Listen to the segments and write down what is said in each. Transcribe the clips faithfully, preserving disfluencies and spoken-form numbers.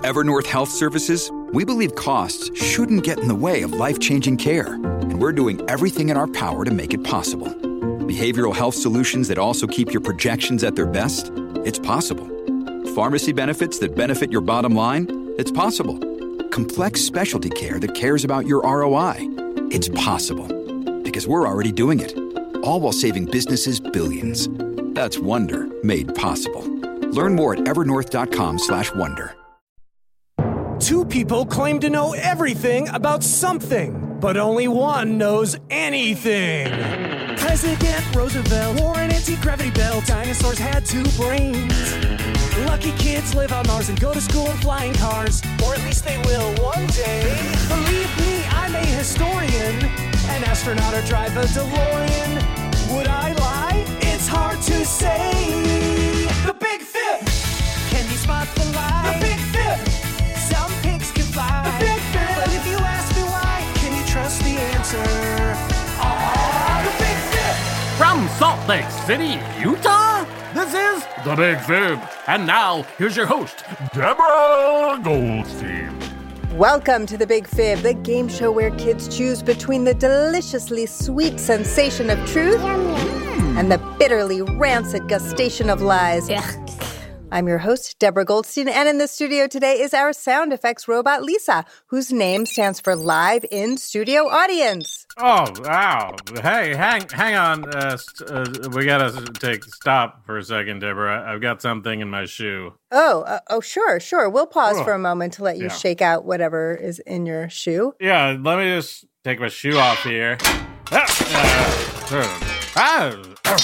Evernorth Health Services, we believe costs shouldn't get in the way of life-changing care, and we're doing everything in our power to make it possible. Behavioral health solutions that also keep your projections at their best? It's possible. Pharmacy benefits that benefit your bottom line? It's possible. Complex specialty care that cares about your R O I? It's possible. Because we're already doing it. All while saving businesses billions. That's Wonder made possible. Learn more at evernorth.com slash wonder. Two people claim to know everything about something, but only one knows anything. President Roosevelt wore an anti-gravity belt. Dinosaurs had two brains. Lucky kids live on Mars and go to school in flying cars. Or at least they will one day. Believe me, I'm a historian. An astronaut or drive a DeLorean. Would I lie? It's hard to say. The Big Fib! Can you spot the lie? The Big Fib! Some pigs can fly. The Big Fib! But if you ask me why, can you trust the answer? Ah, the Big Fib! From Salt Lake City, Utah, this is The Big Fib. And now, here's your host, Deborah Goldstein. Welcome to The Big Fib, the game show where kids choose between the deliciously sweet sensation of truth and the bitterly rancid gustation of lies. I'm your host, Deborah Goldstein, and in the studio today is our sound effects robot, Lisa, whose name stands for Live in Studio Audience. Oh, wow. Hey, hang hang on. Uh, st- uh, we gotta take stop for a second, Deborah. I've got something in my shoe. Oh, uh, oh, sure, sure. We'll pause Oh. for a moment to let you Yeah. shake out whatever is in your shoe. Yeah, let me just take my shoe off here. Ah, uh, ah,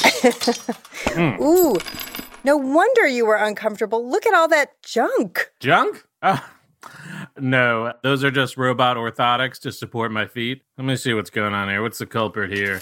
mm. Ooh, no wonder you were uncomfortable. Look at all that junk. Junk? Oh. No, those are just robot orthotics to support my feet. Let me see what's going on here. What's the culprit here?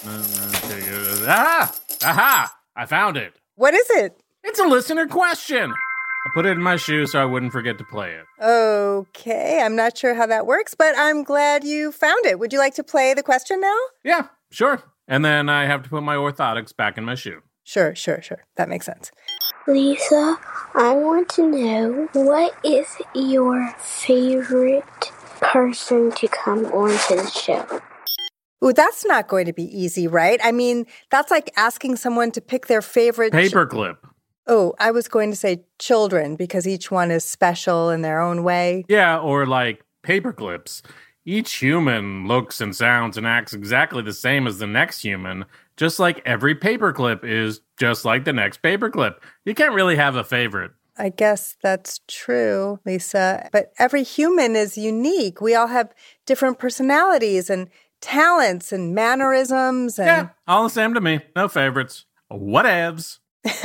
Ah! Aha! I found it. What is it? It's a listener question. I put it in my shoe so I wouldn't forget to play it. Okay, I'm not sure how that works, but I'm glad you found it. Would you like to play the question now? Yeah, sure. And then I have to put my orthotics back in my shoe. Sure, sure, sure. That makes sense. Lisa, I want to know, what is your favorite person to come onto the show? Ooh, that's not going to be easy, right? I mean, that's like asking someone to pick their favorite... Paperclip. Ch- oh, I was going to say children, because each one is special in their own way. Yeah, or like paperclips. Each human looks and sounds and acts exactly the same as the next human, just like every paperclip is just like the next paperclip. You can't really have a favorite. I guess that's true, Lisa. But every human is unique. We all have different personalities and talents and mannerisms. And... Yeah, all the same to me. No favorites. Whatevs.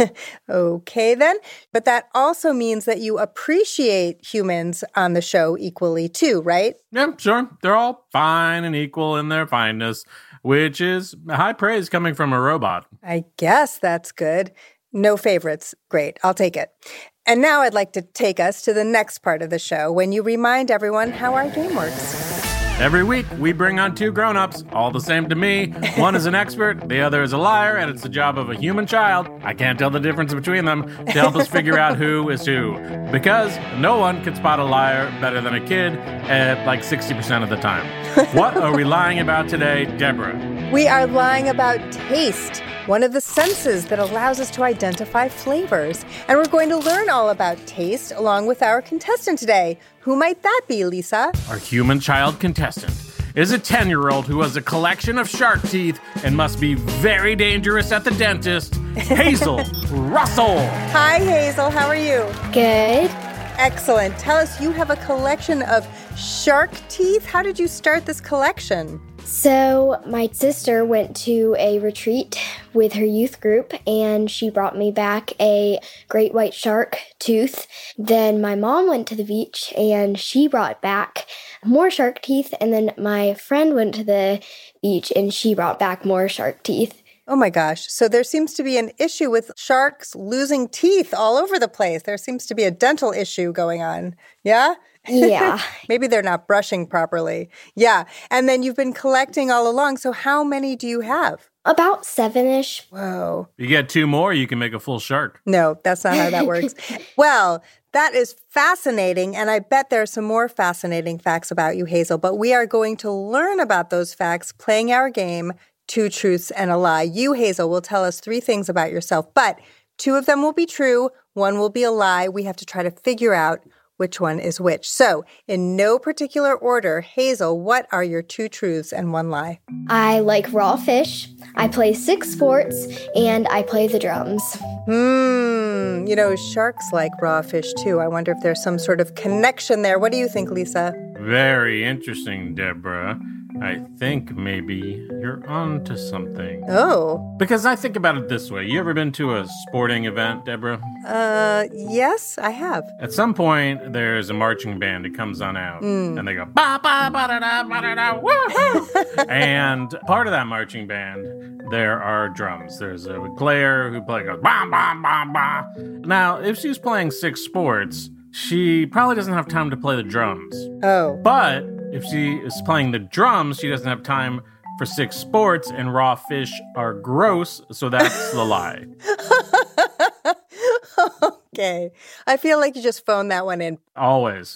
Okay, then. But that also means that you appreciate humans on the show equally, too, right? Yeah, sure. They're all fine and equal in their fineness, which is high praise coming from a robot. I guess that's good. No favorites. Great. I'll take it. And now I'd like to take us to the next part of the show when you remind everyone how our game works. Every week, we bring on two grown-ups, all the same to me. One is an expert, the other is a liar, and it's the job of a human child, I can't tell the difference between them, to help us figure out who is who. Because no one can spot a liar better than a kid at like sixty percent of the time. What are we lying about today, Deborah? We are lying about taste, one of the senses that allows us to identify flavors. And we're going to learn all about taste along with our contestant today. Who might that be, Lisa? Our human child contestant is a ten-year-old who has a collection of shark teeth and must be very dangerous at the dentist, Hazel Russell. Hi, Hazel. How are you? Good. Excellent. Tell us, you have a collection of shark teeth. How did you start this collection? So my sister went to a retreat with her youth group, and she brought me back a great white shark tooth. Then my mom went to the beach, and she brought back more shark teeth. And then my friend went to the beach, and she brought back more shark teeth. Oh my gosh. So there seems to be an issue with sharks losing teeth all over the place. There seems to be a dental issue going on. Yeah? Yeah. Maybe they're not brushing properly. Yeah. And then you've been collecting all along. So how many do you have? About seven-ish. Whoa. You get two more, you can make a full shark. No, that's not how that works. Well, that is fascinating, and I bet there are some more fascinating facts about you, Hazel, but we are going to learn about those facts playing our game, Two Truths and a Lie. You, Hazel, will tell us three things about yourself, but two of them will be true, one will be a lie. We have to try to figure out which one is which. So, in no particular order, Hazel, what are your two truths and one lie? I like raw fish, I play six sports, and I play the drums. Hmm, you know, sharks like raw fish too. I wonder if there's some sort of connection there. What do you think, Lisa? Very interesting, Deborah. I think maybe you're on to something. Oh. Because I think about it this way. You ever been to a sporting event, Deborah? Uh, yes, I have. At some point, there's a marching band that comes on out, mm. and they go, ba ba ba da da ba da da woohoo! And part of that marching band, there are drums. There's a player who plays goes ba ba ba ba. Now, if she's playing six sports, she probably doesn't have time to play the drums. Oh. But if she is playing the drums, she doesn't have time for six sports, and raw fish are gross, so that's the lie. Okay. I feel like you just phoned that one in. Always.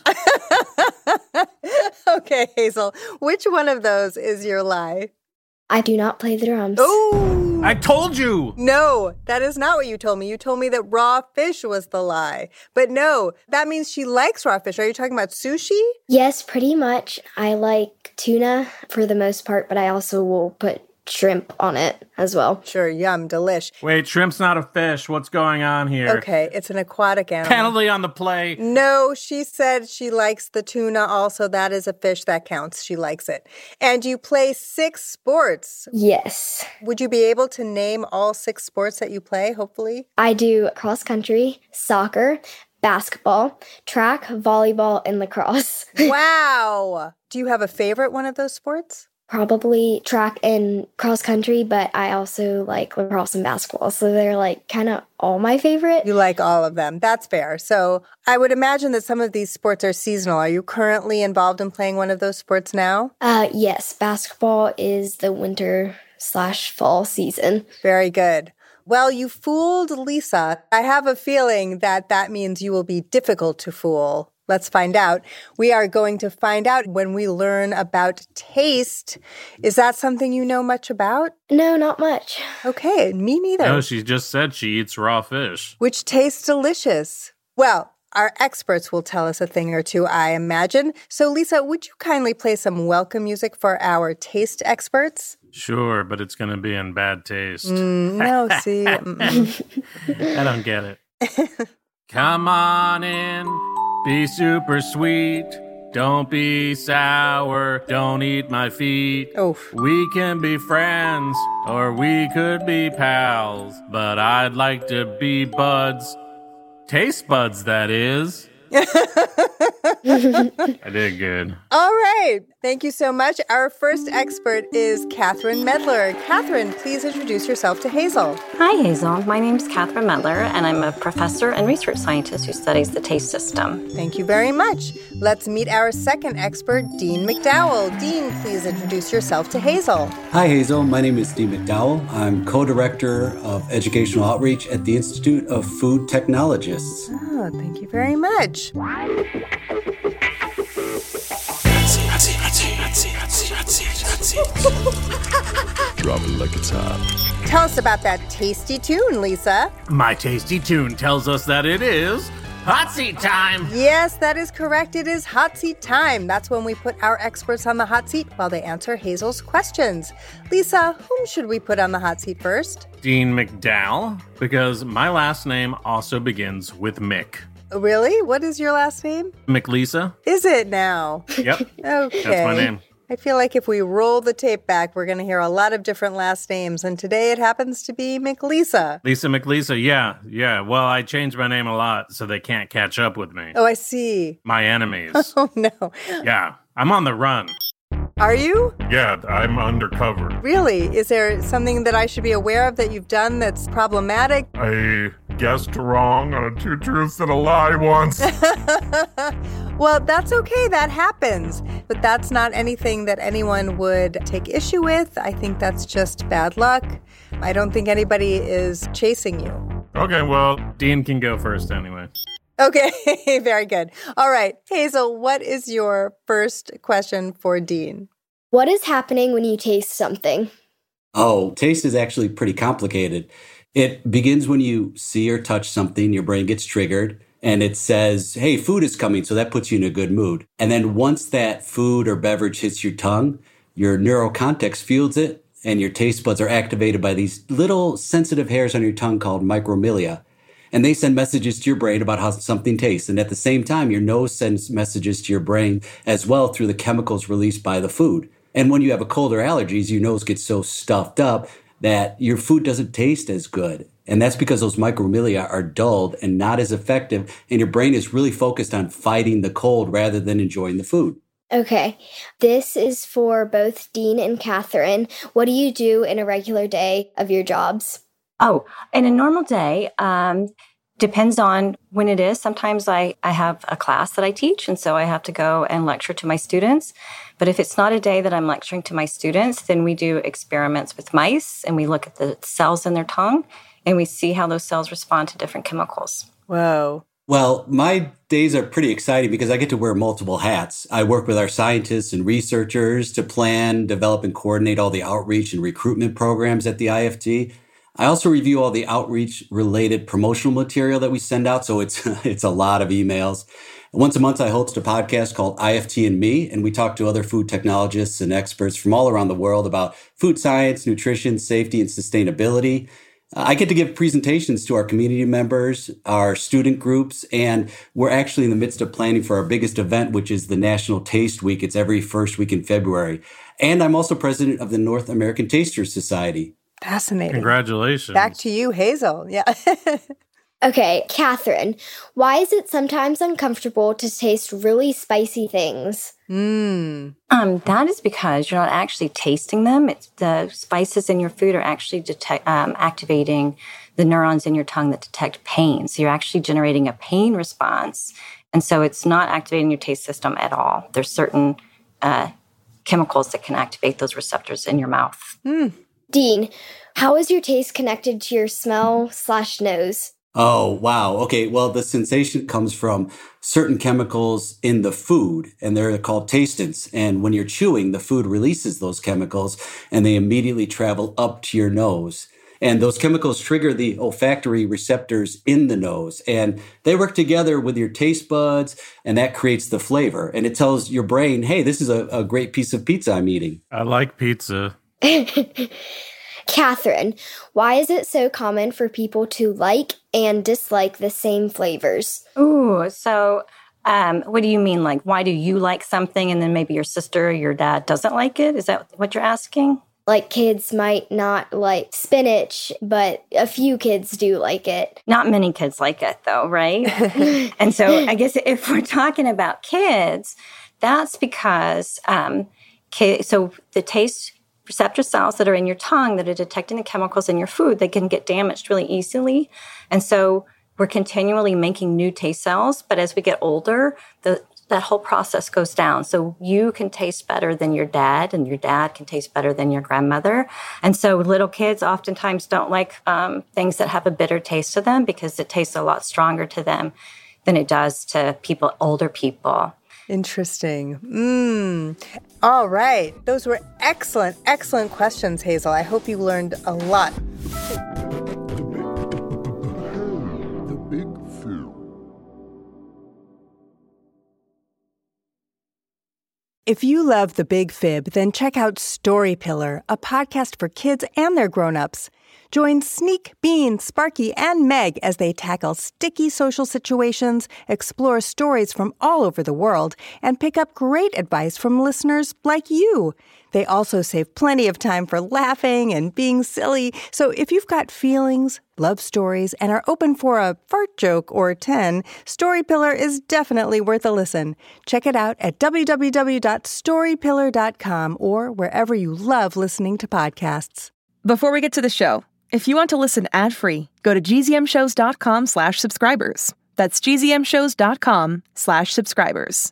Okay, Hazel. Which one of those is your lie? I do not play the drums. Oh! I told you! No, that is not what you told me. You told me that raw fish was the lie. But no, that means she likes raw fish. Are you talking about sushi? Yes, pretty much. I like tuna for the most part, but I also will put shrimp on it as well. Sure, yum, delish. Wait, shrimp's not a fish. What's going on here? Okay, it's an aquatic animal. Penalty on the play. No, she said she likes the tuna also. That is a fish that counts. She likes it. And you play six sports. Yes. Would you be able to name all six sports that you play, hopefully? I do cross country, soccer, basketball, track, volleyball, and lacrosse. Wow. Do you have a favorite one of those sports? Probably track and cross country, but I also like lacrosse and basketball. So they're like kind of all my favorite. You like all of them. That's fair. So I would imagine that some of these sports are seasonal. Are you currently involved in playing one of those sports now? Uh, yes. Basketball is the winter slash fall season. Very good. Well, you fooled Lisa. I have a feeling that that means you will be difficult to fool. Let's find out. We are going to find out when we learn about taste. Is that something you know much about? No, not much. Okay, me neither. No, she just said she eats raw fish. Which tastes delicious. Well, our experts will tell us a thing or two, I imagine. So, Lisa, would you kindly play some welcome music for our taste experts? Sure, but it's going to be in bad taste. Mm, no, see. I don't get it. Come on in. Be super sweet, don't be sour, don't eat my feet. Oof. We can be friends, or we could be pals, but I'd like to be buds. Taste buds, that is. I did good. All right. Thank you so much. Our first expert is Catherine Medler. Catherine, please introduce yourself to Hazel. Hi, Hazel. My name is Catherine Medler, and I'm a professor and research scientist who studies the taste system. Thank you very much. Let's meet our second expert, Dean McDowell. Dean, please introduce yourself to Hazel. Hi, Hazel. My name is Dean McDowell. I'm co-director of educational outreach at the Institute of Food Technologists. Oh, thank you very much. Drop it like it's hot. Tell us about that tasty tune, Lisa. My tasty tune tells us that it is hot seat time. Yes, that is correct. It is hot seat time. That's when we put our experts on the hot seat while they answer Hazel's questions. Lisa, whom should we put on the hot seat first? Dean McDowell, because my last name also begins with Mick. Really? What is your last name? McLisa. Is it now? Yep. Okay. That's my name. I feel like if we roll the tape back, we're going to hear a lot of different last names. And today it happens to be McLisa. Lisa McLisa, yeah, yeah. Well, I changed my name a lot so they can't catch up with me. Oh, I see. My enemies. Oh, no. Yeah, I'm on the run. Are you? Yeah, I'm undercover. Really? Is there something that I should be aware of that you've done that's problematic? I guessed wrong on a two truths and a lie once. Well, that's okay. That happens. But that's not anything that anyone would take issue with. I think that's just bad luck. I don't think anybody is chasing you. Okay, well, Dean can go first anyway. Okay, very good. All right, Hazel, what is your first question for Dean? What is happening when you taste something? Oh, taste is actually pretty complicated. It begins when you see or touch something, your brain gets triggered, and it says, hey, food is coming, so that puts you in a good mood. And then once that food or beverage hits your tongue, your neurocortex feels it, and your taste buds are activated by these little sensitive hairs on your tongue called micromilia. And they send messages to your brain about how something tastes. And at the same time, your nose sends messages to your brain as well through the chemicals released by the food. And when you have a cold or allergies, your nose gets so stuffed up that your food doesn't taste as good. And that's because those micromilia are dulled and not as effective. And your brain is really focused on fighting the cold rather than enjoying the food. Okay, this is for both Dean and Catherine. What do you do in a regular day of your jobs? Oh, in a normal day, um, depends on when it is. Sometimes I, I have a class that I teach, and so I have to go and lecture to my students. But if it's not a day that I'm lecturing to my students, then we do experiments with mice, and we look at the cells in their tongue, and we see how those cells respond to different chemicals. Whoa. Well, my days are pretty exciting because I get to wear multiple hats. I work with our scientists and researchers to plan, develop, and coordinate all the outreach and recruitment programs at the I F T. I also review all the outreach-related promotional material that we send out, so it's it's a lot of emails. Once a month, I host a podcast called I F T and Me, and we talk to other food technologists and experts from all around the world about food science, nutrition, safety, and sustainability. I get to give presentations to our community members, our student groups, and we're actually in the midst of planning for our biggest event, which is the National Taste Week. It's every first week in February. And I'm also president of the North American Tasters Society. Fascinating. Congratulations. Back to you, Hazel. Yeah. Okay, Catherine, why is it sometimes uncomfortable to taste really spicy things? Mm. Um, that is because you're not actually tasting them. It's the spices in your food are actually detect, um, activating the neurons in your tongue that detect pain. So you're actually generating a pain response. And so it's not activating your taste system at all. There's certain uh, chemicals that can activate those receptors in your mouth. Mm. Dean, how is your taste connected to your smell slash nose? Oh, wow. Okay. Well, the sensation comes from certain chemicals in the food, and they're called tastants. And when you're chewing, the food releases those chemicals, and they immediately travel up to your nose. And those chemicals trigger the olfactory receptors in the nose, and they work together with your taste buds, and that creates the flavor. And it tells your brain, hey, this is a, a great piece of pizza I'm eating. I like pizza. Catherine, why is it so common for people to like and dislike the same flavors? Ooh, so um, what do you mean? Like, why do you like something and then maybe your sister or your dad doesn't like it? Is that what you're asking? Like, kids might not like spinach, but a few kids do like it. Not many kids like it, though, right? And so I guess if we're talking about kids, that's because, um, kids, so the taste receptor cells that are in your tongue that are detecting the chemicals in your food, they can get damaged really easily. And so we're continually making new taste cells. But as we get older, the that whole process goes down. So you can taste better than your dad, and your dad can taste better than your grandmother. And so little kids oftentimes don't like um, things that have a bitter taste to them because it tastes a lot stronger to them than it does to people, older people. Interesting. Mm. All right. Those were excellent, excellent questions, Hazel. I hope you learned a lot. The Big Fib. If you love The Big Fib, then check out Story Pillar, a podcast for kids and their grown-ups. Join Sneak, Bean, Sparky, and Meg as they tackle sticky social situations, explore stories from all over the world, and pick up great advice from listeners like you. They also save plenty of time for laughing and being silly. So if you've got feelings, love stories, and are open for a fart joke or ten, Story Pillar is definitely worth a listen. Check it out at w w w dot story pillar dot com or wherever you love listening to podcasts. Before we get to the show, if you want to listen ad-free, go to gzmshows.com slash subscribers. That's gzmshows.com slash subscribers.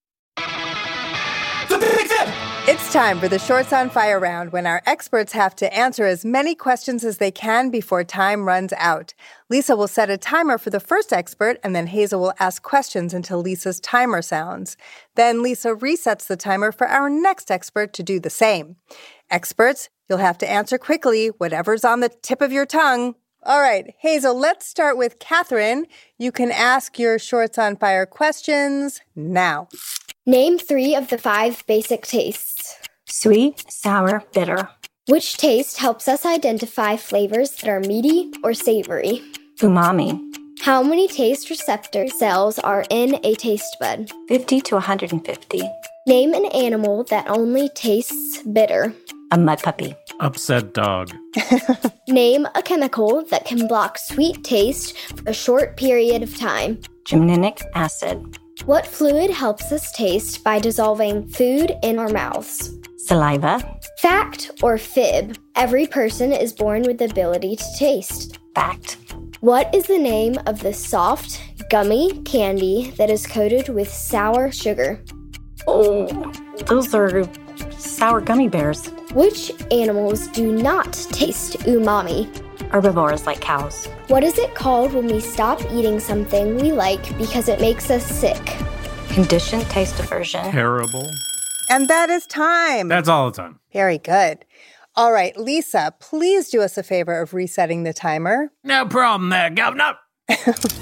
It's time for the Shorts on Fire round, when our experts have to answer as many questions as they can before time runs out. Lisa will set a timer for the first expert, and then Hazel will ask questions until Lisa's timer sounds. Then Lisa resets the timer for our next expert to do the same. Experts, you'll have to answer quickly, whatever's on the tip of your tongue. All right, Hazel, let's start with Catherine. You can ask your Shorts on Fire questions now. Name three of the five basic tastes. Sweet, sour, bitter. Which taste helps us identify flavors that are meaty or savory? Umami. How many taste receptor cells are in a taste bud? fifty to one hundred fifty. Name an animal that only tastes bitter. A mud puppy. Upset dog. Name a chemical that can block sweet taste for a short period of time. Gymninic acid. What fluid helps us taste by dissolving food in our mouths? Saliva. Fact or fib? Every person is born with the ability to taste. Fact. What is the name of the soft, gummy candy that is coated with sour sugar? Oh, those are sour gummy bears. Which animals do not taste umami? Herbivores like cows. What is it called when we stop eating something we like because it makes us sick? Conditioned taste aversion. Terrible. And that is time. That's all the time. Very good. All right, Lisa, please do us a favor of resetting the timer. No problem there, Governor. I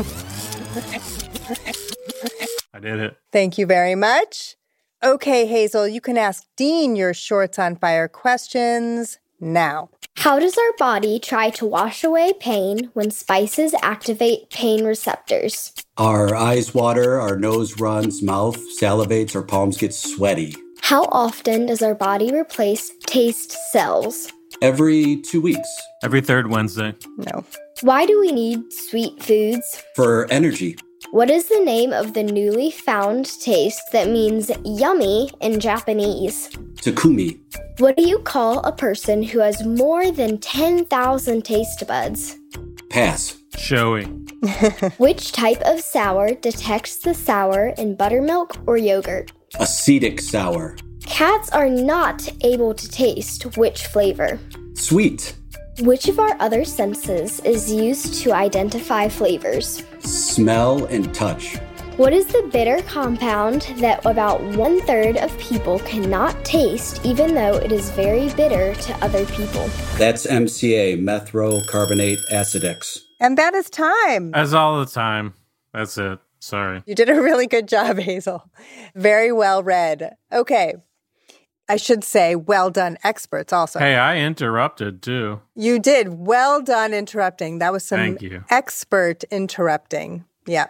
did it. Thank you very much. Okay, Hazel, you can ask Dean your Shorts on Fire questions now. How does our body try to wash away pain when spices activate pain receptors? Our eyes water, our nose runs, mouth salivates, our palms get sweaty. How often does our body replace taste cells? Every two weeks. Every third Wednesday. No. Why do we need sweet foods? For energy. What is the name of the newly found taste that means yummy in Japanese? Takumi. What do you call a person who has more than ten thousand taste buds? Pass. Showy. Which type of sour detects the sour in buttermilk or yogurt? Acetic sour. Cats are not able to taste which flavor? Sweet. Which of our other senses is used to identify flavors? Smell and touch. What is the bitter compound that about one-third of people cannot taste, even though it is very bitter to other people? That's M C A, methylcarbonate acidex. And that is time. That's all the time. That's it. Sorry. You did a really good job, Hazel. Very well read. Okay. I should say, well done, experts also. Hey, I interrupted, too. You did. Well done interrupting. That was some Thank you. expert interrupting. Yeah.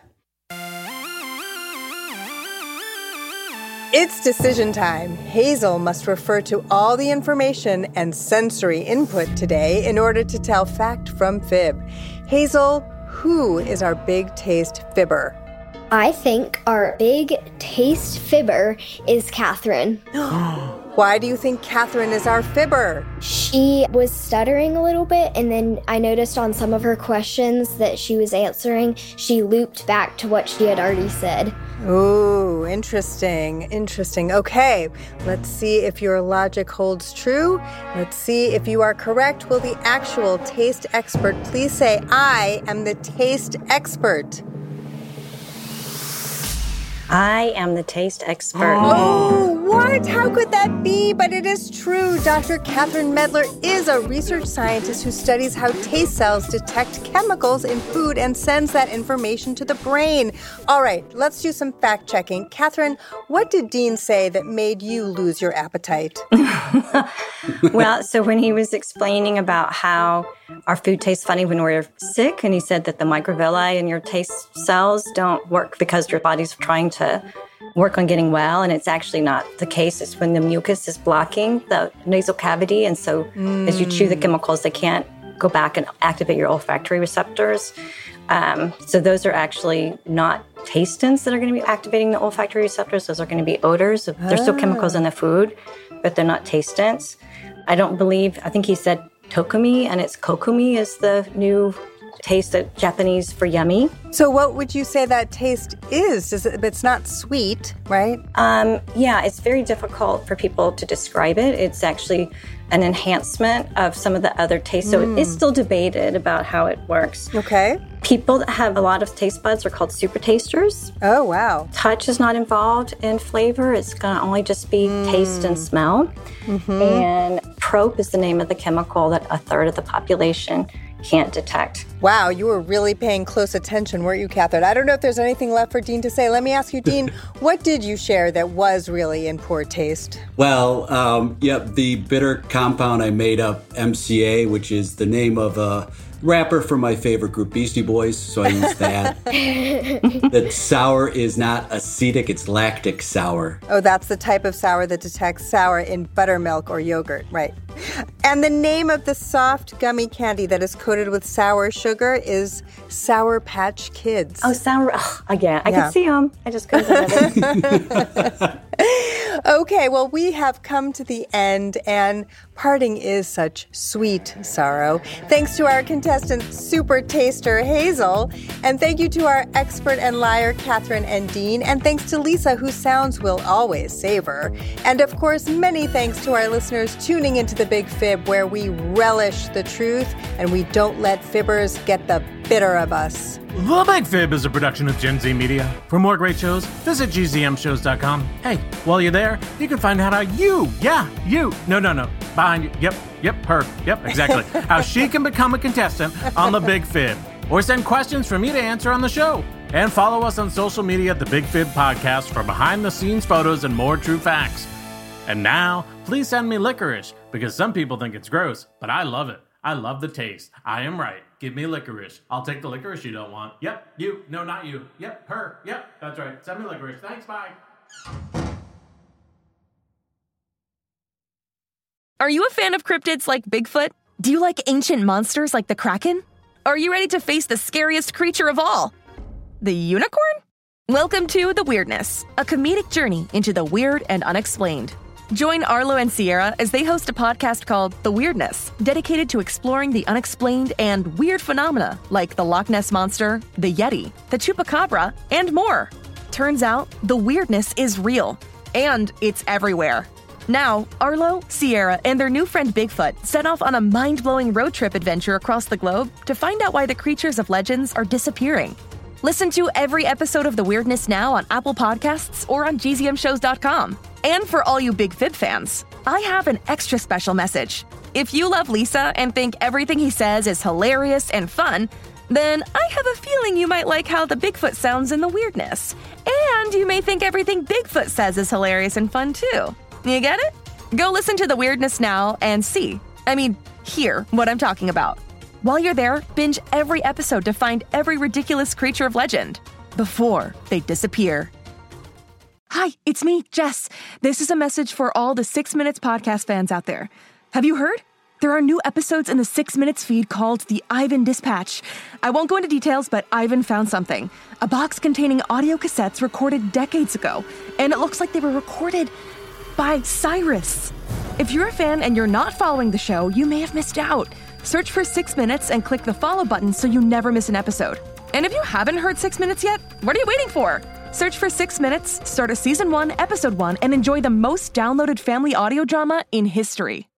It's decision time. Hazel must refer to all the information and sensory input today in order to tell fact from fib. Hazel, who is our big taste fibber? I think our big taste fibber is Catherine. Why do you think Catherine is our fibber? She was stuttering a little bit, and then I noticed on some of her questions that she was answering, she looped back to what she had already said. Ooh, interesting, interesting. Okay, let's see if your logic holds true. Let's see if you are correct. Will the actual taste expert please say, I am the taste expert? I am the taste expert. Oh, what? How could that be? But it is true. Doctor Catherine Medler is a research scientist who studies how taste cells detect chemicals in food and sends that information to the brain. All right, let's do some fact checking. Catherine, what did Dean say that made you lose your appetite? Well, so when he was explaining about how our food tastes funny when we're sick, and he said that the microvilli in your taste cells don't work because your body's trying to work on getting well, and it's actually not the case. It's when the mucus is blocking the nasal cavity, and so mm. as you chew the chemicals, they can't go back and activate your olfactory receptors. Um, so those are actually not tastins that are going to be activating the olfactory receptors. Those are going to be odors. Oh. There's still chemicals in the food, but they're not tastins. I don't believe, I think he said Tokumi, and it's Kokumi is the new taste of Japanese for yummy. So what would you say that taste is? Is it, it's not sweet, right? Um, yeah, it's very difficult for people to describe it. It's actually an enhancement of some of the other tastes. So mm. it's still debated about how it works. Okay. People that have a lot of taste buds are called super tasters. Oh, wow. Touch is not involved in flavor. It's going to only just be mm. taste and smell. Mm-hmm. And PROPE is the name of the chemical that a third of the population can't detect. Wow, you were really paying close attention, weren't you, Catherine? I don't know if there's anything left for Dean to say. Let me ask you, Dean, what did you share that was really in poor taste? Well, um, yep, the bitter compound I made up, M C A, which is the name of a rapper from my favorite group, Beastie Boys, so I used that. That sour is not acetic, it's lactic sour. Oh, that's the type of sour that detects sour in buttermilk or yogurt, right. And the name of the soft gummy candy that is coated with sour sugar is Sour Patch Kids. Oh, sour. Oh, again, I yeah. can see them. I just couldn't remember. Okay, well, we have come to the end, and parting is such sweet sorrow. Thanks to our contestant, super taster Hazel, and thank you to our expert and liar, Catherine and Dean, and thanks to Lisa, whose sounds will always savor. And of course, many thanks to our listeners tuning into The Big Fib, where we relish the truth and we don't let fibbers get the bitter of us. The Big Fib is a production of Gen Z Media. For more great shows, visit G Z M shows dot com. Hey, while you're there, you can find out how you, yeah, you, no, no, no, behind you, yep, yep, her, yep, exactly, how she can become a contestant on The Big Fib. Or send questions for me to answer on the show. And follow us on social media at The Big Fib Podcast for behind-the-scenes photos and more true facts. And now, please send me licorice, because some people think it's gross, but I love it. I love the taste. I am right. Give me licorice. I'll take the licorice you don't want. Yep, you. No, not you. Yep, her. Yep, that's right. Send me licorice. Thanks, bye. Are you a fan of cryptids like Bigfoot? Do you like ancient monsters like the Kraken? Are you ready to face the scariest creature of all? The unicorn? Welcome to The Weirdness, a comedic journey into the weird and unexplained. Join Arlo and Sierra as they host a podcast called The Weirdness, dedicated to exploring the unexplained and weird phenomena like the Loch Ness Monster, the Yeti, the Chupacabra, and more. Turns out, the weirdness is real, and it's everywhere. Now, Arlo, Sierra, and their new friend Bigfoot set off on a mind-blowing road trip adventure across the globe to find out why the creatures of legends are disappearing. Listen to every episode of The Weirdness now on Apple Podcasts or on G Z M shows dot com. And for all you Big Fib fans, I have an extra special message. If you love Lisa and think everything he says is hilarious and fun, then I have a feeling you might like how the Bigfoot sounds in The Weirdness. And you may think everything Bigfoot says is hilarious and fun too. You get it? Go listen to The Weirdness now and see, I mean, hear what I'm talking about. While you're there, binge every episode to find every ridiculous creature of legend before they disappear. Hi, it's me, Jess. This is a message for all the Six Minutes podcast fans out there. Have you heard? There are new episodes in the Six Minutes feed called the Ivan Dispatch. I won't go into details, but Ivan found something. A box containing audio cassettes recorded decades ago, and it looks like they were recorded by Cyrus. If you're a fan and you're not following the show, you may have missed out. Search for Six Minutes and click the follow button so you never miss an episode. And if you haven't heard Six Minutes yet, what are you waiting for? Search for Six Minutes, start a season one, episode one, and enjoy the most downloaded family audio drama in history.